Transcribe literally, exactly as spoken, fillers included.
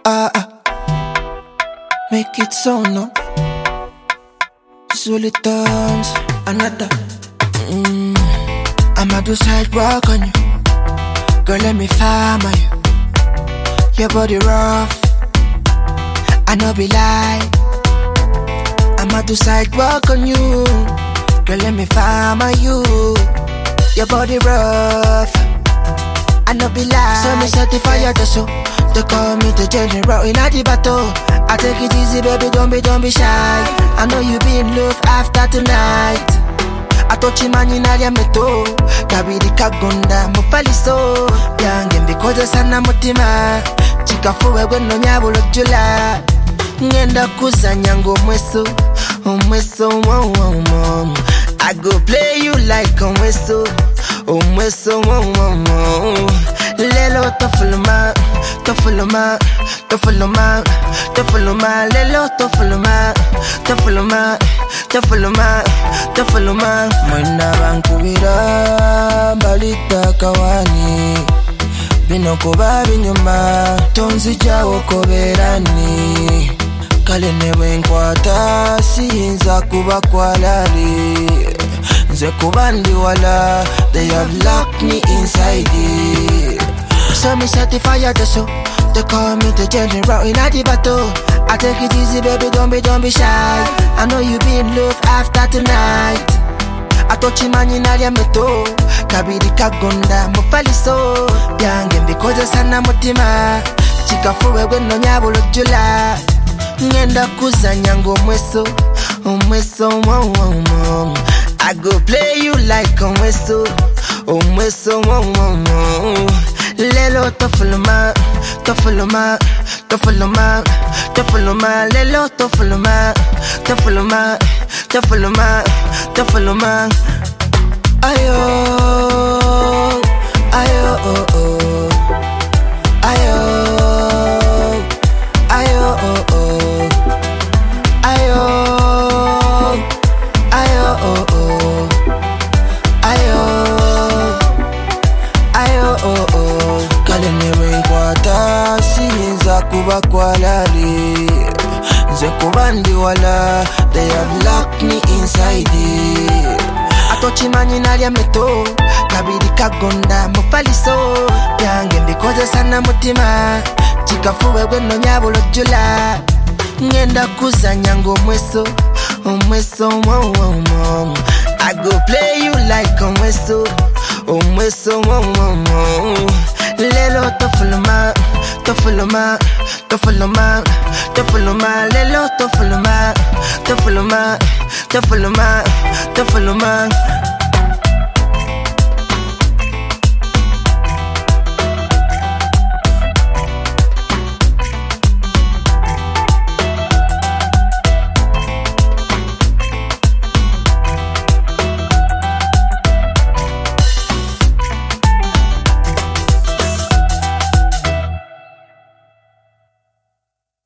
ah ah. Make it so no. Solitons, another. Mm. I'ma do sidewalk on you. Girl, let me farmer you. Your body rough, I know be lie. I'ma do sidewalk on you. Girl, let me farmer you. Your body rough, I know be lie. So me certify your so. They call me the general in a battle. I take it easy, baby, don't be, don't be shy. I know you be in love after tonight. I touch him and you know you meto. Kabiri kagunda mufaliso. Yange mbikoze sana mutima. Chika fuwe weno nyabulo jula. Ngenda kuzanya ngo mweso. Omweso, wow, wow, wow. I go play you like omweso. Omweso, wow, wow, wow. Lelo tofuluma, tofuluma, tofuluma, tofuluma. Lelo tofuluma, tofuluma, tofuluma, tofuluma. Mwena bankubira balita kawani. Bino kuba binyuma, tonzi jawo koberani. Kale newe nkwata, siyinza kuba kwalali. Nze kuba ndi wala, they have locked me inside it. So me certify the so. They call me the general in a battle. I take it easy, baby, don't be, don't be shy. I know you be in love after tonight. I touch him and you know you meto. Kabiri kagunda mufaliso. Yange mbikoze sana mutima. Chika fuwe weno nyabulo jula. Ngenda kuzanya ngo mweso. Omweso, wow, wow, wow. I go play you like omweso. Omweso, wow, wow, wow. Lelo tofuluma, tofuluma, tofuluma, tofuluma. Lelo tofuluma, tofuluma, tofuluma, tofuluma. Ayo, ayo, oh, oh. Ayo, ayo, oh, oh. Ayo, ayo, oh, oh. Ayo, ayo, oh, oh. Kale newe nkwata, siyinza kuba kwalali. Nze kuba ndi wala, they have locked me inside it. Touch him and you know you meto. Kabiri kagunda mufaliso. Yange mbikoze sana mutima. Chika fuwe weno nyabulo jula. Ngenda kuzanya ngo mweso. Omweso, wow, wow, wow. I go play you like omweso. Omweso, wow, wow, wow. Lelo tofuluma, tofuluma, tofuluma, tofuluma. Lelo tofuluma, tofuluma, tofuluma, tofuluma.